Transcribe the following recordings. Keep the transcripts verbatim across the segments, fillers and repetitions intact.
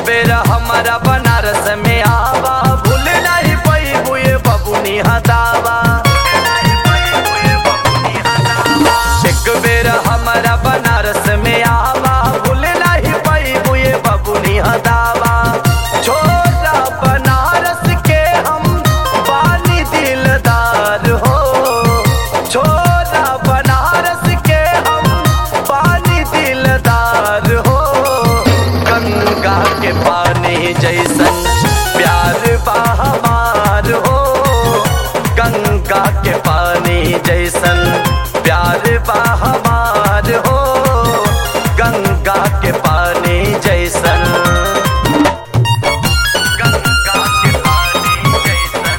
बेर हमारा बनारस में आवा, भूल नहीं पैबू ये बबुनी हदावा। एक बेर हमारा बनारस में आवा, भूल नहीं पैबू ये बबुनी हदावा। छोरा बनारस के हम बानी दिलदार हो, छोरा बनारस के हम बानी दिलदार हो। गंगा के पानी जैसन प्यार बा हमार हो, गंगा के पानी जैसन प्यार बा हमार हो, गंगा के पानी जैसन। गंगा के पानी जैसन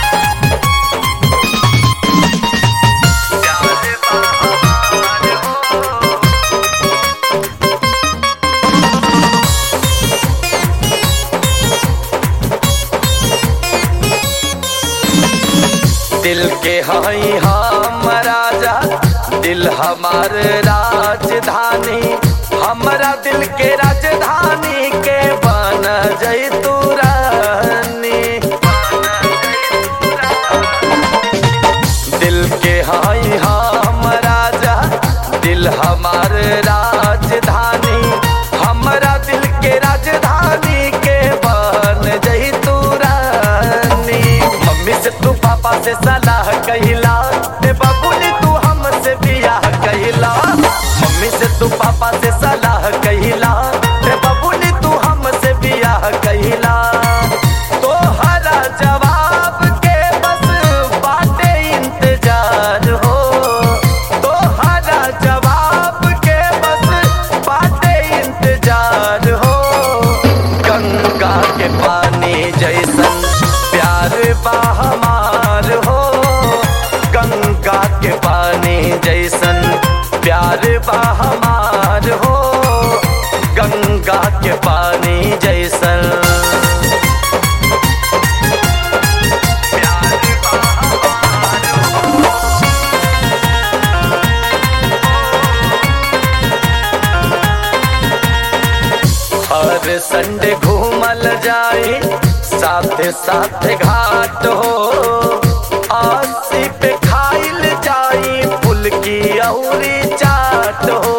प्यार बा हमार हो। दिल के हई हम राजा, दिल हमार राजधानी, हमारा दिल के राजधानी के बन जैतू रानी। दिल के हई हम राजा, दिल हमार राजधानी, हमारा दिल के राजधानी के बन जैतू रानी। मम्मी से तू पापा से सलाह कहिला, ते बबुली तू हमसे बियाह कहिला। मम्मी से तू पापा से सलाह कहिला, ते बबुली तू हमसे बियाह कहिला। तोहरा जवाब के बस बाटे इंतजार हो, तोहरा जवाब के बस बाटे इंतजार हो। गंगा के पानी जैसन प्यार बा हमार हो, गंगा के पानी जैसन प्यार बा हमार हो, गंगा के पानी जैसन प्यार बा हमार हो। हर संडे घूमल जाए साथे साथे घाट हो, अस्सी पे खाइल जाई फुल्की औरी चाट हो।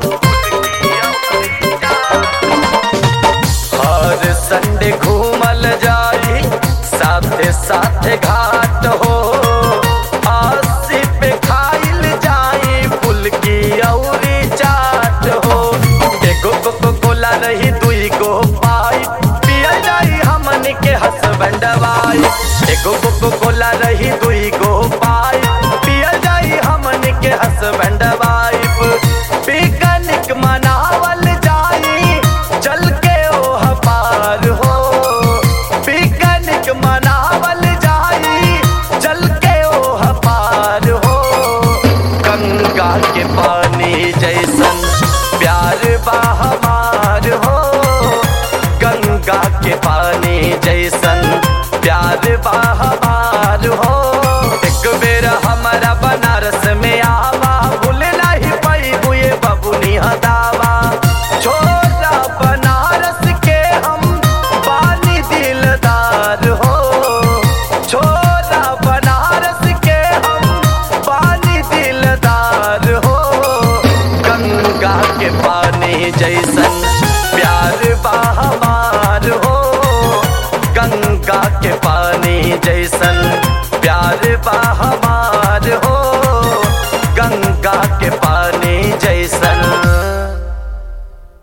हर संडे घूमल जाई साथे साथे घाट हो, अस्सी पे खाइल जाई फुल्की औरी चाट हो। एगो कोको कोला रही दुई गो पाई, पियल जाई हमन के हसबैंड वाइफ। एगो कोको कोला रही दुई गो पाई, पियल जाई हमन के हसबैंड वाइफ। पिकनिक मनावल जाई चल के ओह पार हो, पिकनिक मनावल जाई चल के ओह पार हो। गंगा के पानी जैसन प्यार बा हमार हो, गंगा के पानी जैसन प्यार बा हमार हो। एक बेर हमारा बनारस में आवा, भूल नहीं पैबू ये बबुनी हदावा। छोरा बनारस के हम बानी दिलदार हो, छोरा बनारस के हम बानी दिलदार हो। गंगा के पानी जैसन प्यार बा हमार हो, गंगा के पानी जैसन प्यार बा हमार।